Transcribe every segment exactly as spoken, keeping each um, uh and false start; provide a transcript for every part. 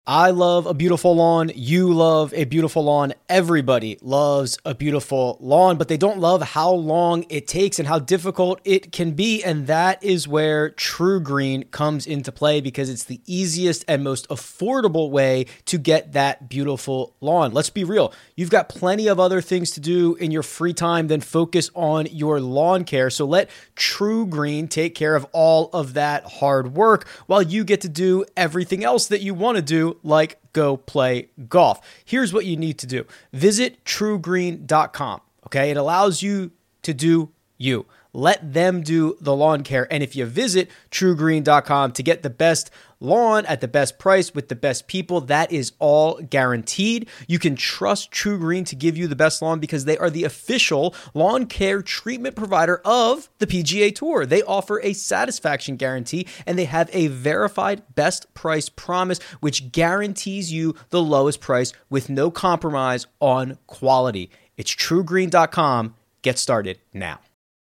I love a beautiful lawn. You love a beautiful lawn. Everybody loves a beautiful lawn, but they don't love how long it takes and how difficult it can be. And that is where TruGreen comes into play, because it's the easiest and most affordable way to get that beautiful lawn. Let's be real. You've got plenty of other things to do in your free time than focus on your lawn care. So let TruGreen take care of all of that hard work while you get to do everything else that you want to do, like go play golf. Here's what you need to do. Visit true green dot com. Okay. It allows you to do you. Let them do the lawn care. And if you visit true green dot com to get the best lawn at the best price with the best people, that is all guaranteed. You can trust TruGreen to give you the best lawn because they are the official lawn care treatment provider of the P G A Tour. They offer a satisfaction guarantee, and they have a verified best price promise, which guarantees you the lowest price with no compromise on quality. It's true green dot com. Get started now.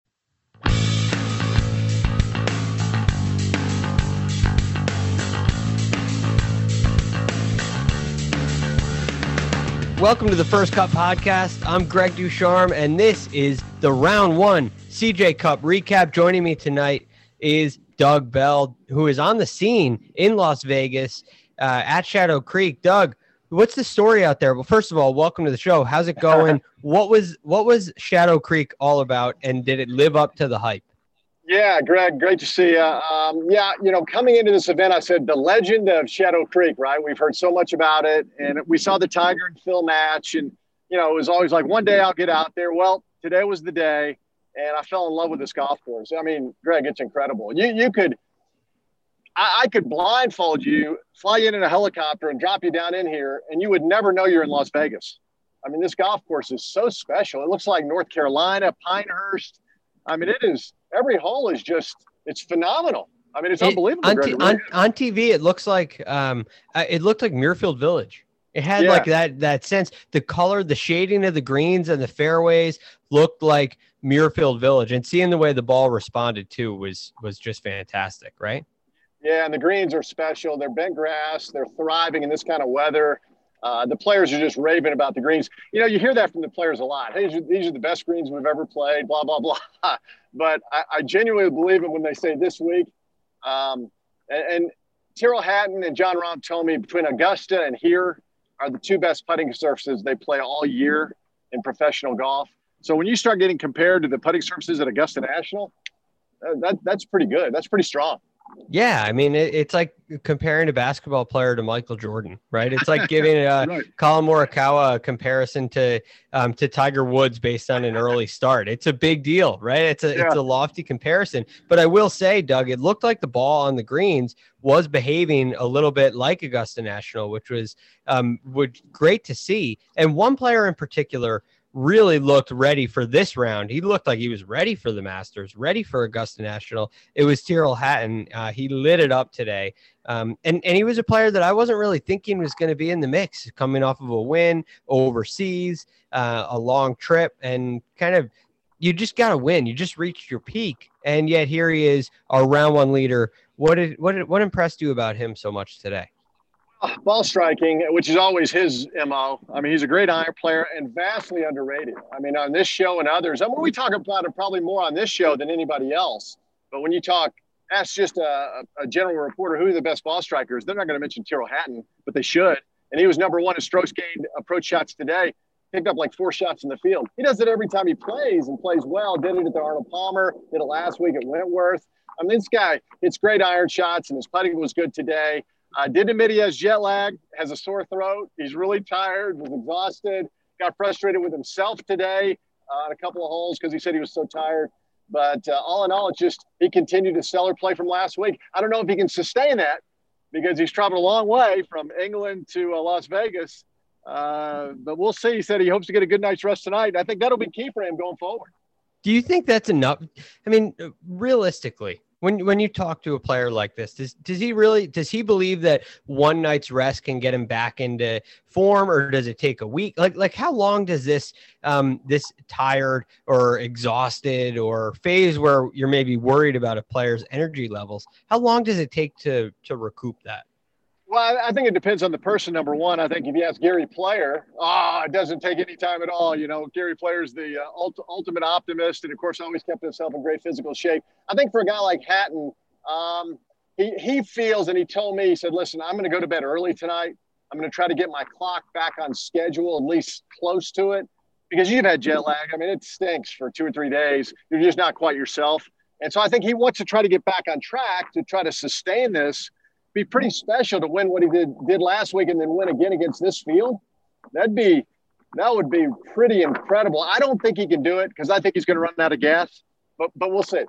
Welcome to the First Cut Podcast. I'm Greg Ducharme, and this is the Round One C J Cup recap. Joining me tonight is Doug Bell, who is on the scene in Las Vegas uh, at Shadow Creek. Doug, what's the story out there? Well, first of all, welcome to the show. How's it going? what was what was Shadow Creek all about, and did it live up to the hype? Yeah, Greg, great to see you. Um, yeah, you know, coming into this event, I said the legend of Shadow Creek, right? We've heard so much about it, and we saw the Tiger and Phil match, and, you know, it was always like, one day I'll get out there. Well, today was the day, and I fell in love with this golf course. I mean, Greg, it's incredible. You you could I, – I could blindfold you, fly you in, in a helicopter and drop you down in here, and you would never know you're in Las Vegas. I mean, this golf course is so special. It looks like North Carolina, Pinehurst. I mean, it is – every hole is just, it's phenomenal. I mean, it's it, unbelievable. On, t- on, on T V, it looks like, um, uh, it looked like Muirfield Village. It had yeah. like that, that sense, the color, the shading of the greens and the fairways looked like Muirfield Village, and seeing the way the ball responded to was, was just fantastic. Right. Yeah. And the greens are special. They're bent grass. They're thriving in this kind of weather. Uh, the players are just raving about the greens. You know, you hear that from the players a lot. Hey, these are, these are the best greens we've ever played, blah, blah, blah. But I, I genuinely believe it when they say this week. Um, and, and Tyrrell Hatton and John Rahm told me between Augusta and here are the two best putting surfaces they play all year in professional golf. So when you start getting compared to the putting surfaces at Augusta National, uh, that that's pretty good. That's pretty strong. Yeah, I mean, it, it's like comparing a basketball player to Michael Jordan, right? It's like giving uh, right. Colin Morikawa a comparison to um, to Tiger Woods based on an early start. It's a big deal, right? It's a yeah. it's a lofty comparison. But I will say, Doug, it looked like the ball on the greens was behaving a little bit like Augusta National, which was um, would great to see. And one player in particular really looked ready for this round. He looked like he was ready for the Masters, ready for Augusta National. It was Tyrrell Hatton. Uh, he lit it up today. Um, and, and he was a player that I wasn't really thinking was going to be in the mix, coming off of a win overseas, uh, a long trip, and kind of, you just got to win. You just reached your peak. And yet here he is, our round one leader. What did, what did, what impressed you about him so much today? Ball striking, which is always his M O. I mean, he's a great iron player and vastly underrated. I mean, on this show and others, I mean, we talk about it probably more on this show than anybody else. But when you talk, ask just a, a general reporter who are the best ball strikers, they're not going to mention Tyrrell Hatton, but they should. And he was number one in strokes gained approach shots today. Picked up like four shots in the field. He does it every time he plays and plays well. Did it at the Arnold Palmer. Did it last week at Wentworth. I mean, this guy hits great iron shots, and his putting was good today. I uh, did admit he has jet lag, has a sore throat. He's really tired, was exhausted, got frustrated with himself today uh, on a couple of holes because he said he was so tired. But uh, all in all, it's just he continued a stellar play from last week. I don't know if he can sustain that because he's traveled a long way from England to uh, Las Vegas. Uh, but we'll see. He said he hopes to get a good night's rest tonight. I think that'll be key for him going forward. Do you think that's enough? I mean, realistically, when when you talk to a player like this, does does he really does he believe that one night's rest can get him back into form, or does it take a week? Like like how long does this um this tired or exhausted or phase where you're maybe worried about a player's energy levels? How long does it take to to recoup that? Well, I, I think it depends on the person, number one. I think if you ask Gary Player, oh, it doesn't take any time at all. You know, Gary Player's the uh, ult- ultimate optimist and, of course, always kept himself in great physical shape. I think for a guy like Hatton, um, he, he feels, and he told me, he said, listen, I'm going to go to bed early tonight. I'm going to try to get my clock back on schedule, at least close to it, because you've had jet lag. I mean, it stinks for two or three days. You're just not quite yourself. And so I think he wants to try to get back on track to try to sustain this. Be pretty special to win what he did did last week and then win again against this field. That'd be that would be pretty incredible. I don't think he can do it because I think he's going to run out of gas, but but we'll see.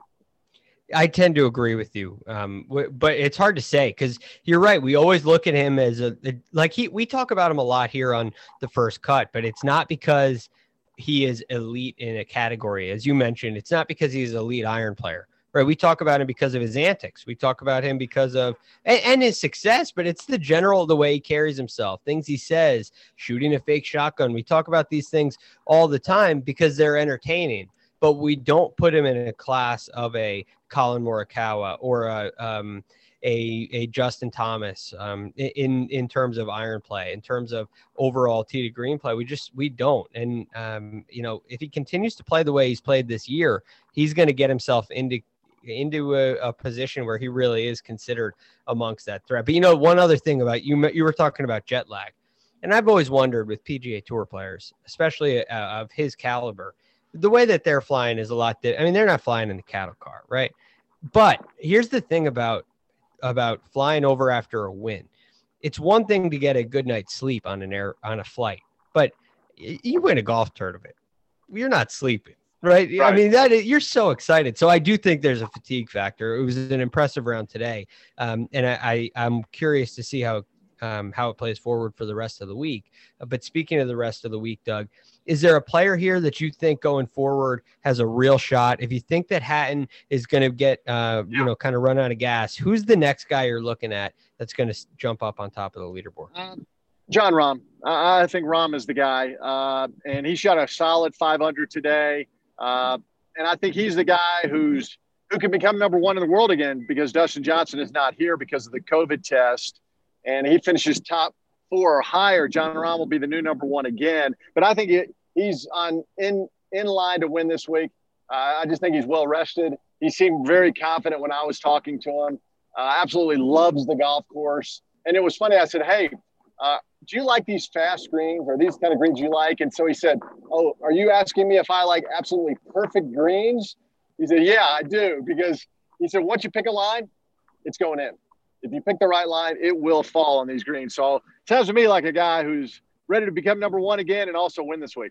I tend to agree with you, um, w- but it's hard to say because you're right. We always look at him as a, a like he. We talk about him a lot here on The First Cut, but it's not because he is elite in a category, as you mentioned. It's not because he's an elite iron player. Right. We talk about him because of his antics. We talk about him because of and, and his success, but it's the general, the way he carries himself, things he says, shooting a fake shotgun. We talk about these things all the time because they're entertaining, but we don't put him in a class of a Colin Morikawa or a, um, a, a Justin Thomas um, in, in terms of iron play, in terms of overall tee to green play. We just, we don't. And, um, you know, if he continues to play the way he's played this year, he's going to get himself into into a, a position where he really is considered amongst that threat. But, you know, one other thing about you, you were talking about jet lag. And I've always wondered with P G A Tour players, especially uh, of his caliber, the way that they're flying is a lot. Di- I mean, they're not flying in the cattle car, right? But here's the thing about, about flying over after a win. It's one thing to get a good night's sleep on an air, on a flight, but you win a golf tournament, you're not sleeping. Right. right. I mean, that is, you're so excited. So I do think there's a fatigue factor. It was an impressive round today. Um, and I, I, I'm curious to see how um, how it plays forward for the rest of the week. Uh, but speaking of the rest of the week, Doug, is there a player here that you think going forward has a real shot? If you think that Hatton is going to get, uh, yeah. you know, kind of run out of gas, who's the next guy you're looking at that's going to jump up on top of the leaderboard? Um, John Rahm. Uh, I think Rahm is the guy. Uh, and he shot a solid five hundred today. Uh, and I think he's the guy who's who can become number one in the world again because Dustin Johnson is not here because of the COVID test. And he finishes top four or higher. John Rahm will be the new number one again. But I think it, he's on in in line to win this week. Uh, I just think he's well rested. He seemed very confident when I was talking to him. Uh, absolutely loves the golf course. And it was funny. I said, hey, uh, do you like these fast greens or these kind of greens you like? And so he said, oh, are you asking me if I like absolutely perfect greens? He said, yeah, I do. Because he said, once you pick a line, it's going in. If you pick the right line, it will fall on these greens. So it sounds to me like a guy who's ready to become number one again and also win this week.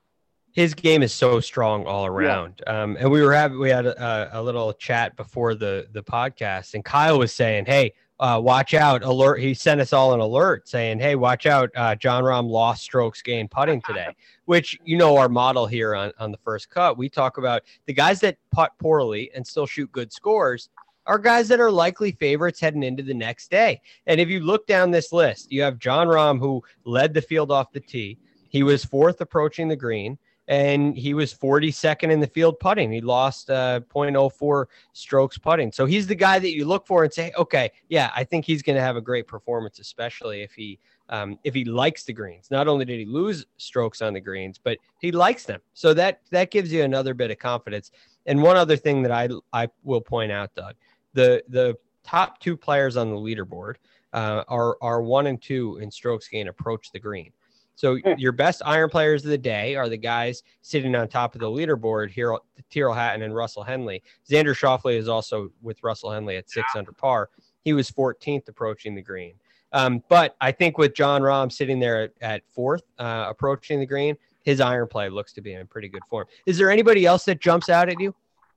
His game is so strong all around. Yeah. Um, and we were having, we had a, a little chat before the, the podcast and Kyle was saying, hey, Uh, watch out, alert. He sent us all an alert saying, hey, watch out. Uh, John Rahm lost strokes gained putting today, which, you know, our model here on, on The First Cut, we talk about the guys that putt poorly and still shoot good scores are guys that are likely favorites heading into the next day. And if you look down this list, you have John Rahm, who led the field off the tee. He was fourth approaching the green. And he was forty-second in the field putting. He lost uh, zero point zero four strokes putting. So he's the guy that you look for and say, okay, yeah, I think he's going to have a great performance, especially if he um, if he likes the greens. Not only did he lose strokes on the greens, but he likes them. So that that gives you another bit of confidence. And one other thing that I I will point out, Doug, the the top two players on the leaderboard uh, are are one and two in strokes gained approach the green. So your best iron players of the day are the guys sitting on top of the leaderboard here, Tyrrell Hatton and Russell Henley. Xander Schauffele is also with Russell Henley at six under par. He was fourteenth approaching the green. Um, but I think with John Rahm sitting there at, at fourth, uh, approaching the green, his iron play looks to be in pretty good form. Is there anybody else that jumps out at you?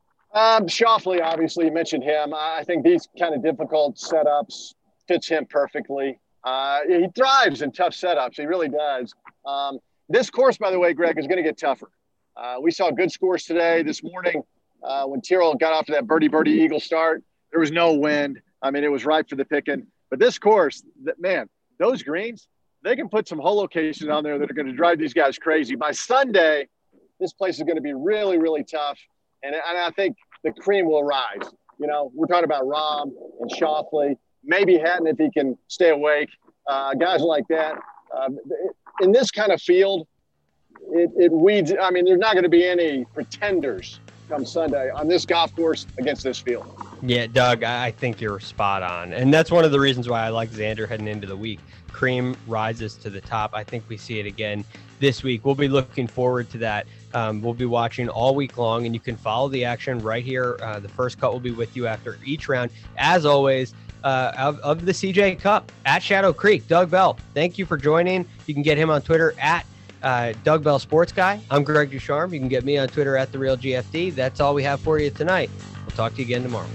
Um, Schauffele, obviously, you mentioned him. I think these kind of difficult setups fits him perfectly. Uh, he thrives in tough setups. He really does. Um, this course, by the way, Greg, is going to get tougher. Uh, we saw good scores today. This morning, uh, when Tyrrell got off to that birdie, birdie, eagle start, there was no wind. I mean, it was ripe for the picking. But this course, that man, those greens, they can put some hole locations on there that are going to drive these guys crazy. By Sunday, this place is going to be really, really tough. And, and I think the cream will rise. You know, we're talking about Rahm and Schauffele. Maybe Hatton if he can stay awake. Uh, guys like that. Uh, in this kind of field, it, it weeds. I mean, there's not going to be any pretenders come Sunday on this golf course against this field. Yeah, Doug, I think you're spot on. And that's one of the reasons why I like Xander heading into the week. Cream rises to the top. I think we see it again this week. We'll be looking forward to that. Um, we'll be watching all week long, and you can follow the action right here. Uh, the first cut will be with you after each round. As always, uh, of, of the C J Cup at Shadow Creek, Doug Bell, thank you for joining. You can get him on Twitter at Uh, Doug Bell Sports Guy. I'm Greg Ducharme. You can get me on Twitter at The Real G F D. That's all we have for you tonight. We'll talk to you again tomorrow.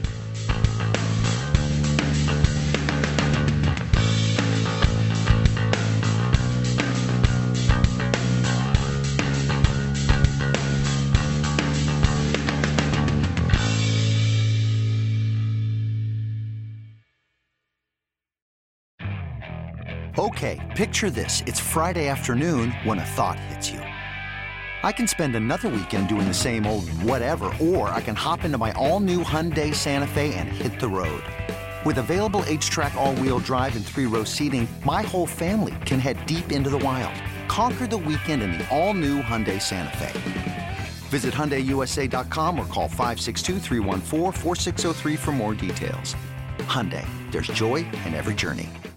Okay, picture this. It's Friday afternoon when a thought hits you. I can spend another weekend doing the same old whatever, or I can hop into my all-new Hyundai Santa Fe and hit the road. With available H-Track all-wheel drive and three-row seating, my whole family can head deep into the wild. Conquer the weekend in the all-new Hyundai Santa Fe. Visit Hyundai U S A dot com or call five six two, three one four, four six zero three for more details. Hyundai, there's joy in every journey.